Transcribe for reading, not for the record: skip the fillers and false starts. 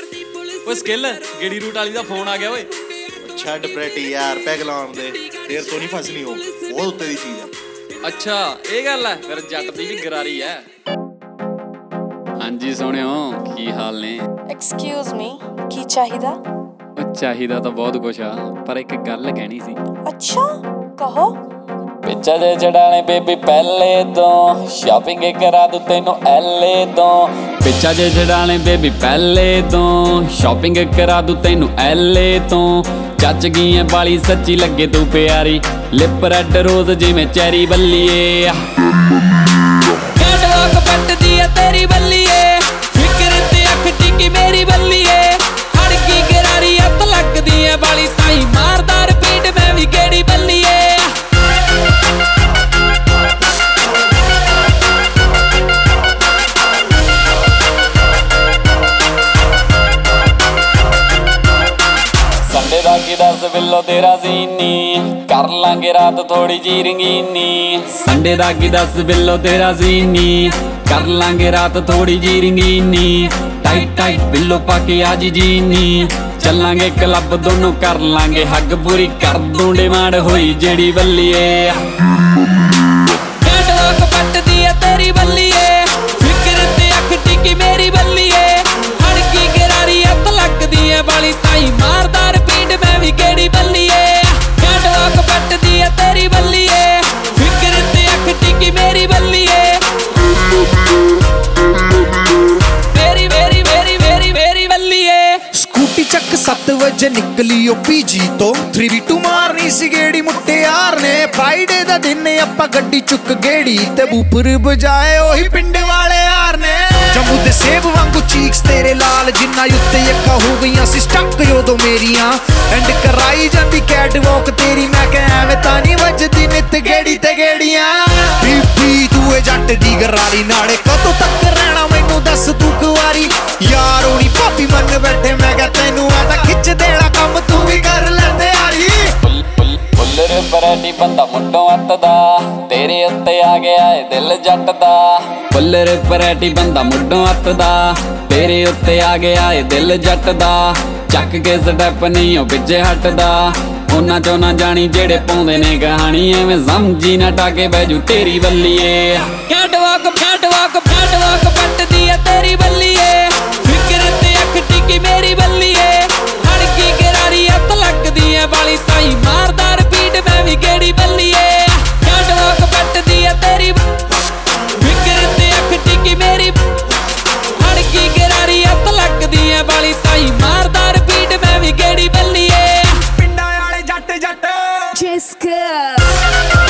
ਓਏ skill ਗੇੜੀ route ਵਾਲੀ ਦਾ phone ਆ ਗਿਆ ਓਏ। ਛੱਡ ਪ੍ਰੈਟੀ ਯਾਰ, ਪੈਗ ਲਾਉਣ ਦੇ, ਤੇਰੇ ਤੋਂ ਨਹੀਂ ਫਸਣੀ, ਉਹ ਬਹੁਤ ਉੱਤੇ ਦੀ ਚੀਜ਼ ਆ। ਅੱਛਾ ਇਹ ਗੱਲ ਐ, ਫਿਰ ਜੱਟ ਦੀ ਵੀ ਗਰਾਰੀ ਐ। ਹਾਂਜੀ ਸੋਹਣਿਓ, ਕੀ ਹਾਲ ਨੇ? ਐਕਸਕਿਊਜ਼ ਮੀ, ਕੀ ਚਾਹੀਦਾ? ਉਹ ਚਾਹੀਦਾ ਤਾਂ ਬਹੁਤ ਕੁਛ ਆ, ਪਰ ਇੱਕ ਗੱਲ ਕਹਿਣੀ ਸੀ। ਅੱਛਾ ਕਹੋ। ਪਿੱਛਾ ਜੇ ਚੜਾਣੇ ਬੇਬੀ ਪਹਿਲੇ ਤੋਂ, ਸ਼ਾਪਿੰਗ ਕਰਾ ਦੂ ਤੈਨੂੰ ਐਲੇ ਤੋਂ। ਪਿੱਛਾ ਜੇ ਚੜਾਣੇ ਬੇਬੀ ਪਹਿਲੇ ਤੋਂ, ਸ਼ਾਪਿੰਗ ਕਰਾ ਦੂ ਤੈਨੂੰ ਐਲੇ ਤੋਂ। ਚੱਚ ਗਈ ਐ ਬਾਲੀ ਸੱਚੀ ਲੱਗੇ ਤੂੰ ਪਿਆਰੀ, ਲਿਪ ਰੈਡ ਰੋਜ਼ ਜਿਵੇਂ ਚੈਰੀ ਬੱਲੀਏ। ਕੈਟਵਾਕ ਪੱਟਦੀ ਐ ਤੇਰੀ ਬੱਲੀਏ, ਫਿਕਰ ਤੇ ਅੱਖ ਟਿੱਕੀ ਮੇਰੀ ਬੱਲੀਏ। ਹੜਕੀ ਗਰਾਰੀ ਅੱਤ ਲੱਗਦੀ ਐ ਬਾਲੀ, ਤਾਈ ਮਾਰਦਾ ਰਿਪੀਟ ਮੈਂ ਵੀ ਕਿਹੜੀ ਬੱਲੀਏ। ਸੰਡੇ ਦਾ ਕੀ ਦੱਸ ਬਿੱਲੋ ਤੇਰਾ ਸੀਨੀ, ਕਰ ਲਾਂਗੇ ਰਾਤ ਥੋੜੀ ਜੀ ਰੰਗੀਨੀ। ਸੰਡੇ ਦਾ ਕੀ ਦੱਸ ਬਿੱਲੋ ਤੇਰਾ ਸੀਨੀ, ਕਰ ਲਾਂਗੇ ਰਾਤ ਥੋੜੀ ਜੀ ਰੰਗੀਨੀ। ਟਾਈਟ ਟਾਈਟ ਬਿੱਲੋ ਪਾ ਕੇ ਆ ਜੀ ਜੀਨੀ, ਚੱਲਾਂਗੇ ਕਲੱਬ ਦੋਨੋਂ ਕਰ ਲਾਂਗੇ ਹੱਗ, ਪੂਰੀ ਕਰ ਦੂੰ ਡਿਮਾਂਡ ਹੋਈ ਜਿਹੜੀ ਬੱਲੀਏ। ਕੈਟਵਾਕ ਪੱਟਦੀ ਐ ਤੇਰੀ ਬੱਲੀਏ, ਫਿਕਰ ਤੇ ਅੱਖ ਟਿੱਕੀ ਮੇਰੀ ਬੱਲੀਏ। ਹੜਕੀ ਗਰਾਰੀ ਅੱਤ ਲੱਗਦੀ ਐ ਬਾਲੀ, ਤਾਈ ਮਾਰਦਾ ਰਿਪੀਟ ਮੈਂ ਵੀ ਕਿਹੜੀ ਬੱਲੀਏ। ਕੈਟਵਾਕ ਪੱਟਦੀ ਐ ਤੇਰੀ ਬੱਲੀਏ, ਫਿਕਰ ਤੇ ਅੱਖ ਟਿੱਕੀ ਮੇਰੀ ਬੱਲੀਏ। ਮੇਰੀ ਮੇਰੀ ਮੇਰੀ ਮੇਰੀ ਮੇਰੀ ਬੱਲੀਏ। ਸਕੂਟੀ ਚੱਕ 7 ਵਜੇ ਨਿਕਲੀ ਓ ਪੀਜੀ ਤੋਂ, 3v2 ਮਾਰਨੀ ਸੀ ਗੇੜੀ ਮੁੱਟਿਆਰ ਨੇ। ਫਰਾਈਡੇ ਦਾ ਦਿਨ ਆਪਾਂ ਗੱਡੀ ਚੁੱਕ ਗੇੜੀ, ਤੇ ਬੂਫਰ ਬਜਾਏ ਉਹੀ ਪਿੰਡ ਵਾਲੇ ਯਾਰ ਨੇ। ਜੰਮੂ ਦੇ ਸੇਬ ਵਾਂਗੂ ਚੀਕਸ ਤੇਰੇ ਲਾਲ, ਜਿੰਨਾ ਉੱਤੇ ਅੱਖਾਂ ਹੋ ਗਈਆਂ ਸੀ ਸਟੱਕ ਉਦੋਂ ਮੇਰੀਆਂ। ਐਂਡ ਕਰਾਈ ਜਾਂਦੀ ਕੈਟ ਵਾਕ ਤੇਰੀ, ਮੈਂ ਕਿਹਾ ਐਵੇਂ ਤਾਂ ਨਹੀਂ ਵੱਜਦੀ ਨਿੱਤ ਗੇੜੀ ਤੇ ਗੇੜੀਆਂ। ਬੀਬੀ ਤੂੰ ਏ ਜੱਟ ਦੀ ਗਰਾਰੀ, ਨਾਲੇ ਕਦੋਂ ਤੱਕ ਰਹਿਣਾ ਮੈਨੂੰ ਦੱਸ ਤੂੰ ਕੁਆਰੀ। ਯਾਰ ਹੋਣੀ ਭਾਬੀ ਮੰਨ ਬੈਠੇ, ਮੈਂ ਕਿਹਾ ਤੈਨੂੰ ਆ ਤਾਂ ਖਿੱਚ ਦੇਣਾ ਕੰਮ, ਤੂੰ ਵੀ ਕਰ ਲੈਂਦੇ ਆਰੀ। ਫੁੱਲਰ ਪਰੈਟੀ ਬੰਦਾ ਮੁੱਢੋਂ ਅੱਤ ਦਾ, ਤੇਰੇ ਉੱਤੇ ਆ ਗਿਆ ਏ ਦਿਲ ਜੱਟ ਦਾ। ਫੁੱਲਰ ਪਰੈਟੀ ਬੰਦਾ ਮੁੱਢੋਂ ਅੱਤ ਦਾ, ਤੇਰੇ ਉੱਤੇ ਆ ਗਿਆ ਏ ਦਿਲ ਜੱਟ ਦਾ। ਚੱਕ ਕੇ ਸਟੈਪ ਨਹੀਂ ਉਹ ਪਿੱਛੇ ਹਟਦਾ, ਉਹਨਾਂ ਚੋਂ ਨਾ ਜਾਣੀ ਜਿਹੜੇ ਪਾਉਂਦੇ ਨੇ ਕਹਾਣੀ, ਐਵੇਂ ਸਮਝੀ ਨਾ ਟਾਕੇ ਬੈਜੂ ਤੇਰੀ ਬੱਲੀਏ। ਕੈਟਵਾਕ ਕੈਟਵਾਕ ਕੈਟਵਾਕ ਪੱਟਦੀ ਐ ਤੇਰੀ ਬੱਲੀਏ, ਫਿਕਰ ਤੇ ਅੱਖ ਟਿੱਕੀ ਮੇਰੀ ਬੱਲੀਏ। ਹੜਕੀ ਗਰਾਰੀ ਅੱਤ ਲੱਗਦੀ ਐ ਬਾਲੀ, ਤਾਈ ਮਾਰਦਾ ਰਿਪੀਟ ਮੈਂ ਵੀ ਕਿਹੜੀ ਬੱਲੀਏ। ਕੈਟਵਾਕ ਪੱਟਦੀ ਐ ਤੇਰੀ, ਫਿਕਰ ਤੇ ਅੱਖ ਟਿੱਕੀ ਮੇਰੀ। ਹੜਕੀ ਗਰਾਰੀ ਅੱਤ ਲੱਗਦੀ ਐ ਬਾਲੀ, ਤਾਈ ਮਾਰਦਾ ਰਿਪੀਟ ਮੈਂ ਵੀ ਕਿਹੜੀ ਬੱਲੀਏ। ਪਿੰਡਾਂ ਵਾਲੇ ਜੱਟ ਜੱਟ ਜਿਸਕਾ